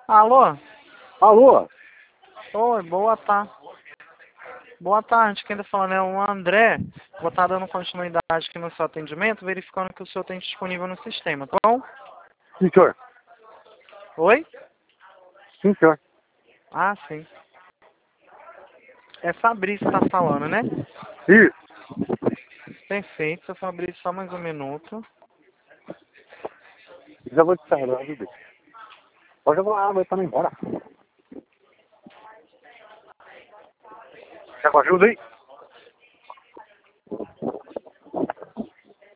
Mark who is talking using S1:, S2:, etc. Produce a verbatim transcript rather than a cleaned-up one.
S1: Alô?
S2: Alô?
S1: Oi, boa tarde. Boa tarde, quem tá falando é o André. Vou estar dando continuidade aqui no seu atendimento, verificando que o senhor tem disponível no sistema, tá bom?
S2: Sim, senhor.
S1: Oi?
S2: Sim, senhor.
S1: Ah, sim. É Fabrício que tá falando, né?
S2: Isso.
S1: Perfeito, seu Fabrício, só mais um minuto.
S2: Já vou te carregar, viu, bicho? Pode jogar uma água aí pra não ir embora. Quer com ajuda aí?